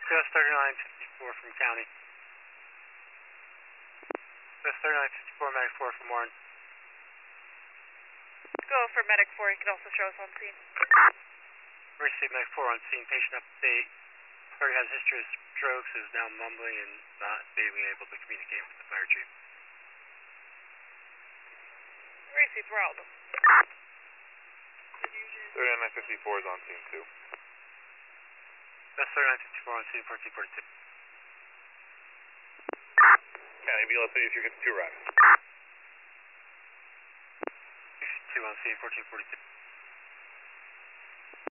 Just 3954 from County. Just 3954, Medic 4 from Warren. Go for Medic 4, you can also show us on scene. Receive Medic 4 on scene, patient update. Target has a history of strokes, is now mumbling and not being able to communicate with the fire chief. Receive, we're out. 3954 is on scene too. That's 3954 on scene, 1442. County BLS 8352 arriving. 62 on scene, 1442.